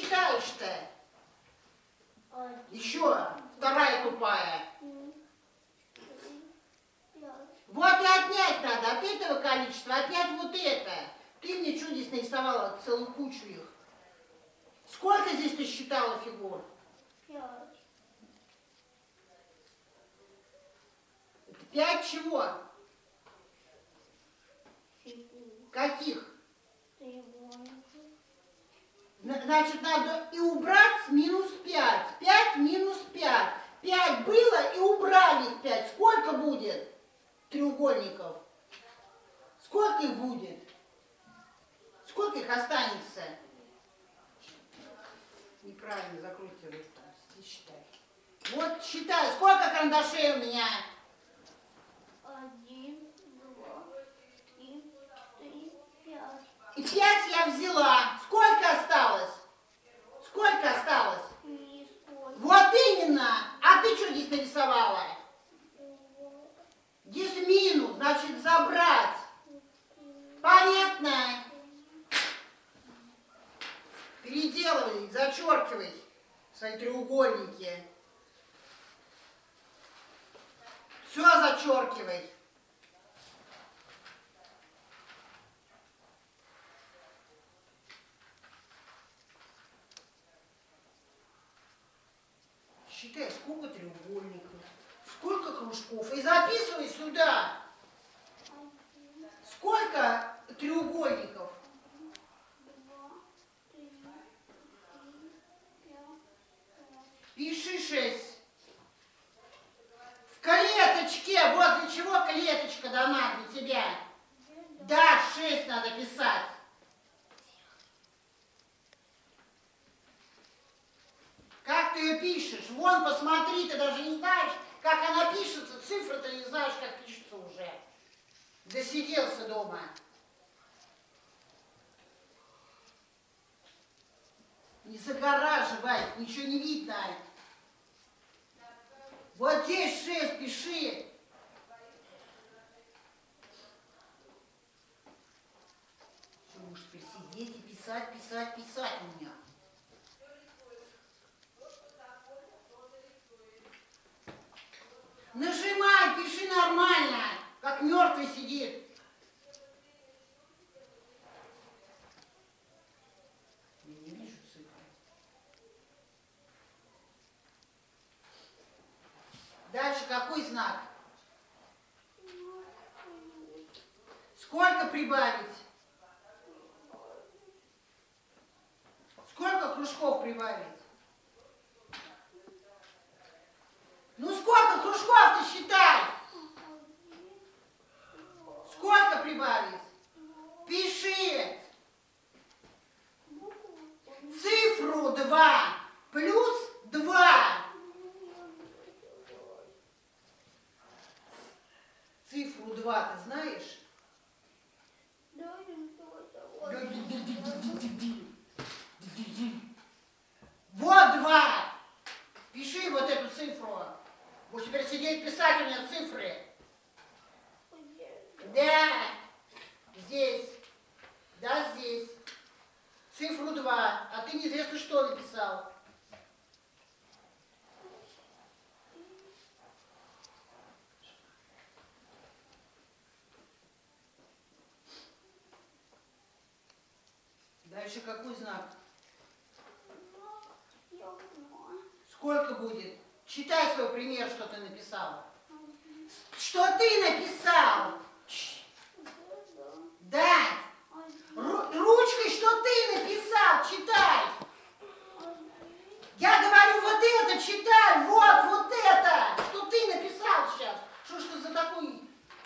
считаешь-то? Еще вторая тупая. Вот и отнять надо от этого количества, отнять вот это. Ты мне что здесь нарисовала? Целую кучу их. Сколько здесь ты считала фигур? 5. 5 чего? Фигур. Каких? Треугольников. Значит, надо и убрать минус 5. 5 минус 5. 5 было и убрали их 5. Сколько будет треугольников? Сколько их будет? Сколько их останется? Неправильно, закройте рот там, считай. Вот считай, сколько карандашей у меня? 1, 2, 3, 4, 5. И 5 я взяла. Сколько осталось? Сколько осталось? Нисколько. Вот именно. А ты что здесь нарисовала? Здесь минус, значит забрать. Понятно? Переделывай, зачеркивай свои треугольники. Все зачеркивай. Считай, сколько треугольников, сколько кружков. И записывай сюда. Сколько треугольников? 2, 3, 4, 5, 6. Пиши 6. В клеточке. Вот для чего клеточка дана для тебя. Да, 6 надо писать. Как ты ее пишешь? Вон, посмотри, ты даже не знаешь, как она пишется. Цифры ты не знаешь, как пишется уже. Досиделся дома. Не загораживай, ничего не видно. Вот здесь 6 пиши. Что, можешь теперь сидеть и писать, писать, писать у меня. Нажимай, пиши нормально, как мертвый сидит. Я не вижу цифры. Дальше какой знак? Сколько прибавить? Сколько кружков прибавить? Ну сколько кружков ты считай? Сколько прибавить? Пиши. Цифру 2 плюс 2. Цифру 2 ты знаешь? Да, Вот 2. Пиши вот эту цифру. Будешь теперь сидеть писать у меня цифры. Да. Здесь. Да, здесь. Цифру 2. А ты неизвестно что написал. Дальше какой знак? Сколько будет? Читай свой пример, что ты написал. Что ты написал? Да. Ручкой, что ты написал, читай. Я говорю, вот это читай, вот это, что ты написал сейчас. Что ж ты за такой...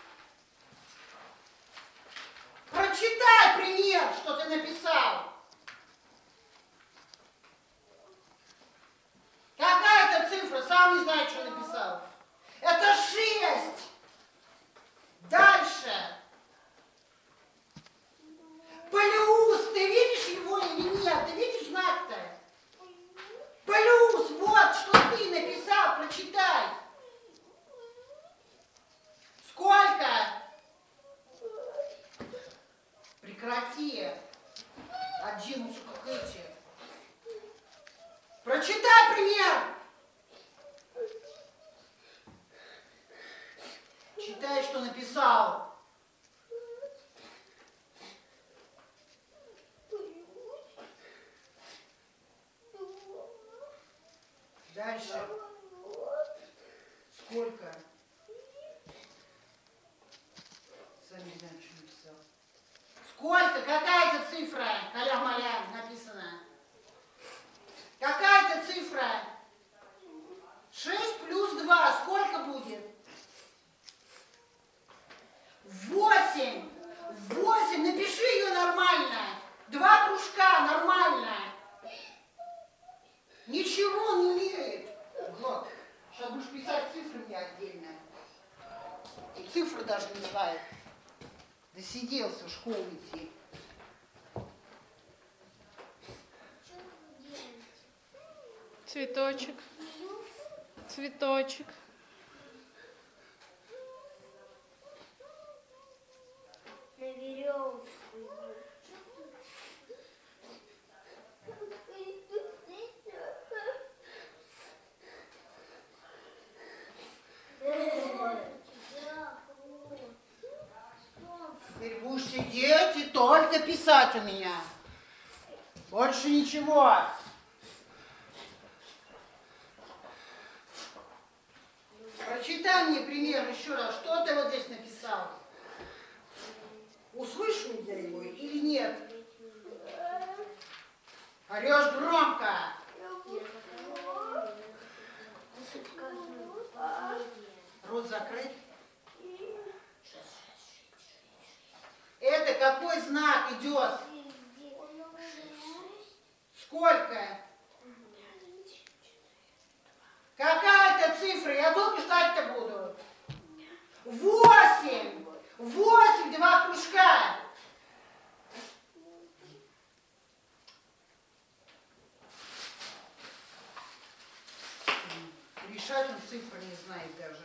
Прочитай пример, что ты написал. Какая-то цифра, сам не знаю, что написал. Это 6. Дальше. Плюс, ты видишь его или нет? Ты видишь знак-то? Плюс, вот, что ты написал, прочитай. Сколько? Прекрати. Один, как эти. Прочитай пример. Читай, что написал. Дальше. Сколько? Сам не знаю, что написал. Сколько? Какая-то цифра? Калям-малям написано. Какая-то цифра? 6 плюс 2. Сколько будет? 8. 8. Напиши ее нормально. 2 кружка нормально. Ничего он не умеет. Вот. Сейчас будешь писать цифры мне отдельно. И цифры даже не знает. Досиделся в школу идти. Цветочек. Цветочек. На веревку. Теперь будешь сидеть и только писать у меня. Больше ничего. Прочитай мне пример еще раз. Что ты вот здесь написал? Услышу я его или нет? Орешь громко. Рот закрыть. Это какой знак идет? Сколько? Какая-то цифра? Я долго ждать-то буду. 8. 8, 2 кружка. Решать он цифры не знает даже.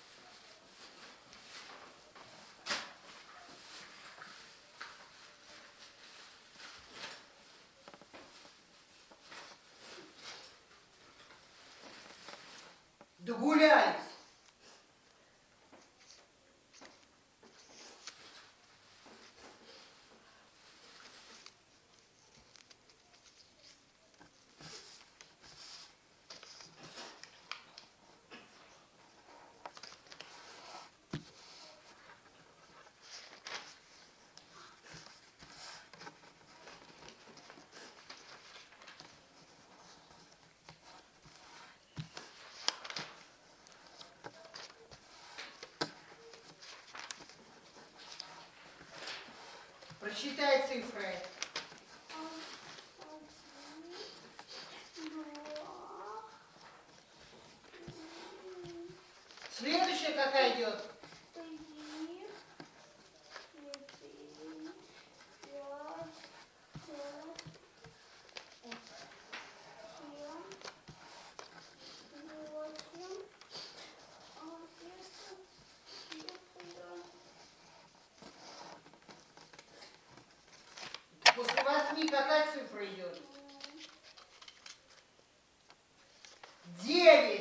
Догулялись. Просчитай цифры. 1, 2, Следующая какая идет? 3, 4, 5, 6, 7, 8, После 8 какая цифра идет? 9.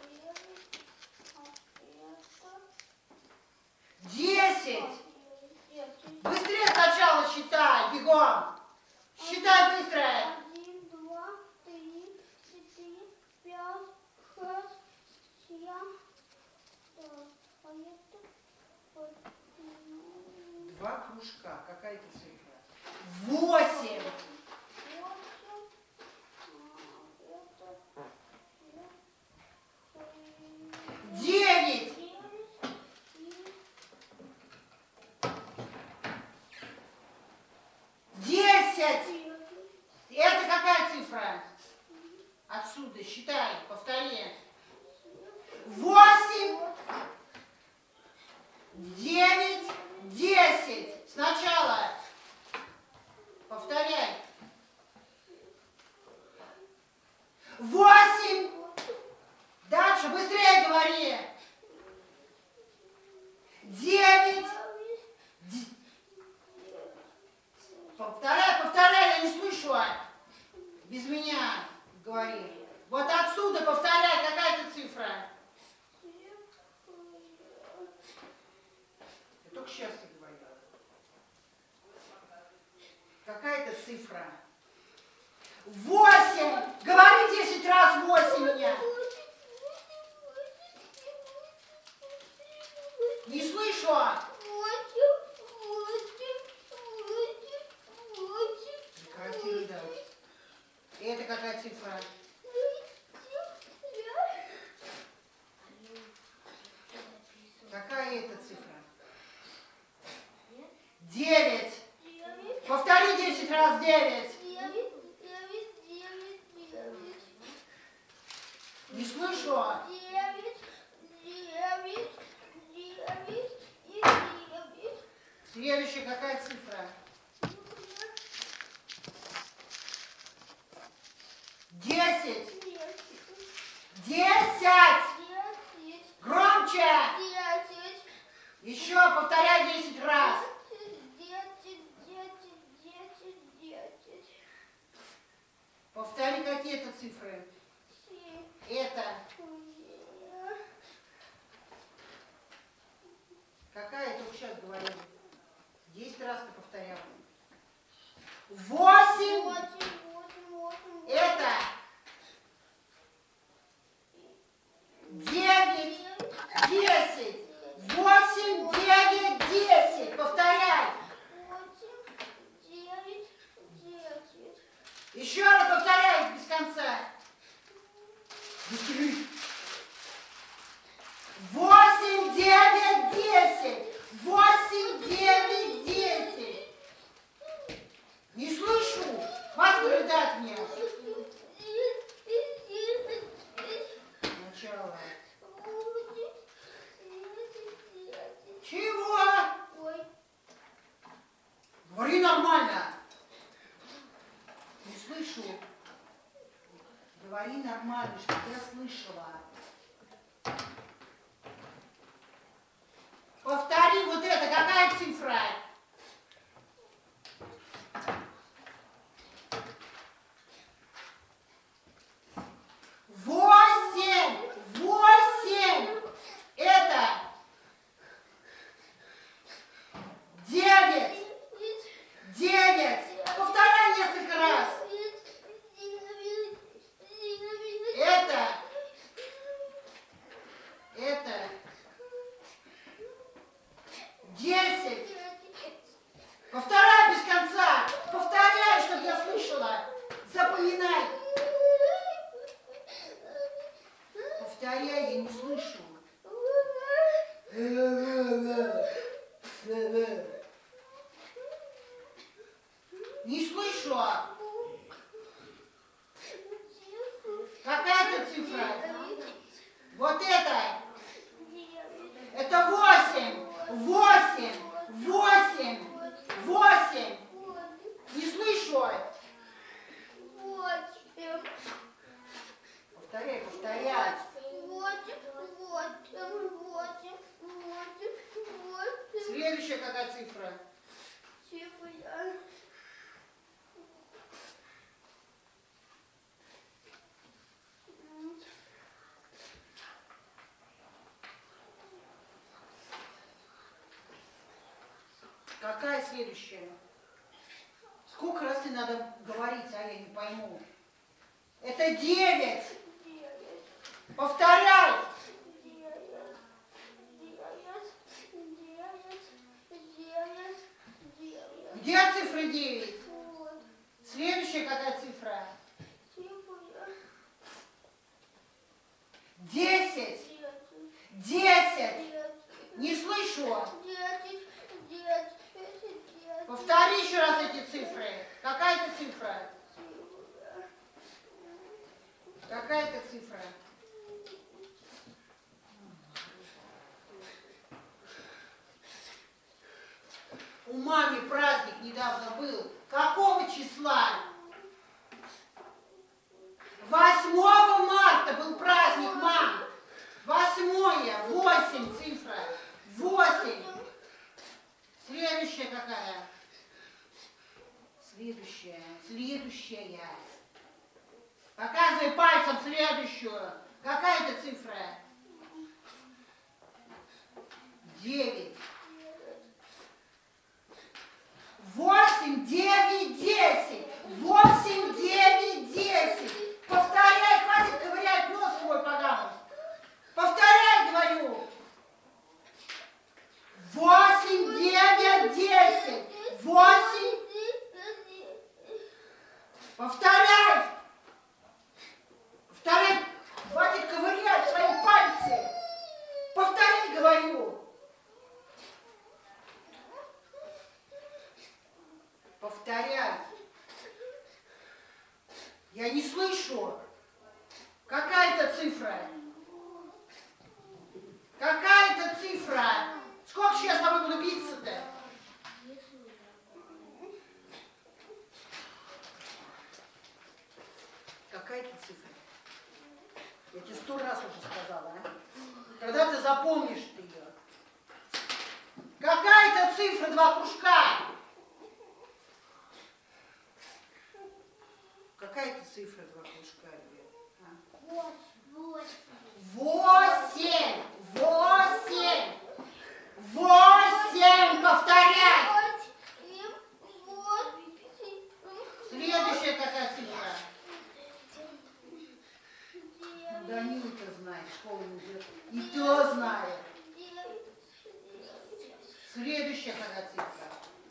10. Быстрее сначала считай, бегом. Считай быстро. 1, 2, 3, 4, 5, 6, 7. Так, а это вот, 2 кружка. Какая-то цифра? 8. 9. 10. Это какая цифра? Отсюда считай, повтори. 8, 9, 10. Сначала. Повторяй. 8. Дальше, быстрее говори. 9. Повторяй, повторяй, я не слышу. Без меня говори. Вот отсюда повторяй, какая-то цифра. Я только сейчас тебе говорю. Какая-то цифра. 8. Говори 10 раз 8 меня. Не слышу. Прекрати рыдать. Это какая цифра? Какая это цифра? 9. Повтори 10 раз 9. Не слышу. 9. Следующая какая цифра? 10. 10. Громче. Еще повторяй 10 раз. 10. Повтори какие-то цифры. Это. Какая, я только сейчас говорила. 10 раз ты повторял. 8. Это. 9. 10. 8, 9, 10. Повторяй. 10. Еще раз повторяй без конца. Быстрее. 8, 9, 10. 8, 9, 10. Не слышу. Хватит рыдать мне. Начало. Чего? Говори нормально. Не слышу. Говори нормально, чтобы я слышала. Повтори вот это. Какая цифра? 8. 8. Это. 9. 9. Повторяй несколько раз. Это. 10. Повторяй без конца. Повторяй, чтобы я слышала. Запоминай. Повторяй, я не слышу. Не слышу. Какая-то цифра? Вот это. Это 8. 8. 8. 8. Не слышу. Повторяй, повторяй. Следующая какая цифра? Какая следующая? Сколько раз тебе надо говорить, а я не пойму? Это 9. Повторяй. Где цифра 9? Следующая какая цифра? 10. 10. Не слышу. Повтори еще раз эти цифры. Какая-то цифра? Какая-то цифра? У мамы праздник недавно был. Какого числа? 8 марта был праздник, мам. 8, 8 цифра. 8. Следующая какая? Следующая. Показывай пальцем следующую. Какая это цифра? 9. 8, 9, 10. 8, 9, 10. Повторяй, хватит ковырять нос свой поганый. Повторяй, говорю. 8, 9, 10. 8. Повторяй. Повторяй. Хватит ковырять свои пальцы. Повторяй, говорю. Повторяй. Я не слышу. Какая это цифра? Какая это цифра? Сколько сейчас с тобой буду биться-то? Какая это цифра? Я тебе 100 раз уже сказала, а? Когда ты запомнишь ты ее? Какая это цифра, 2 кружка? Какая это цифра, 2 кружка, ребят? А? 8. 8. 8. Повторяй. Следующая какая цифра? Данила-то знает, школу не идет. И то знает. Следующая какая цифра?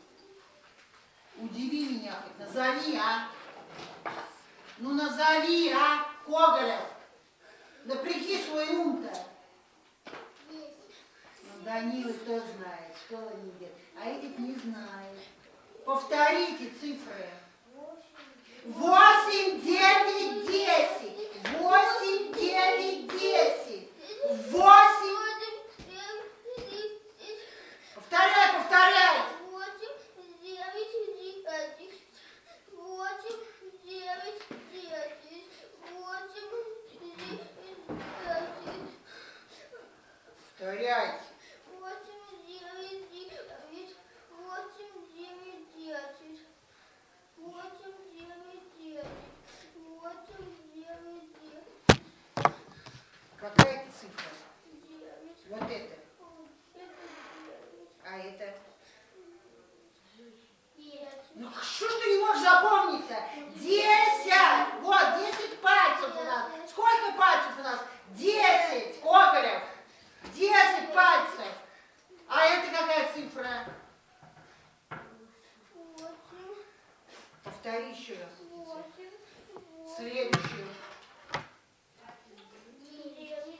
Удиви меня хоть, назови, а? Ну назови, а, Коголев. Напряги свой ум-то. Ну, Данила кто знает, школа не идет. А этот не знает. Повторите цифры. 8, 9, 10. 8, 9, 10. 8. Повторяй, повторяй. 8, 9, 10. 8, 9, 10. 8, 9, 10. Повторяй. 8, 9, 10. 8, 9, 10. 8, 9, 10. 8, 9, 10. Какая это цифра? 9. Вот это. А это? 5. Ну что ж ты не можешь запомнить-то? 10! Вот, 10 пальцев у нас. Сколько пальцев у нас? 10, Коголев. 10 пальцев. А это какая цифра? 8. Повтори еще раз. 8. Следующую. 9,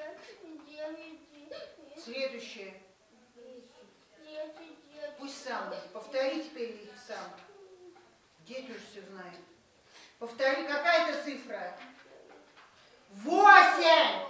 9. Следующее. 10, 10. Пусть сам. Повтори теперь их сам. Дети уже все знают. Повтори, какая это цифра? 8!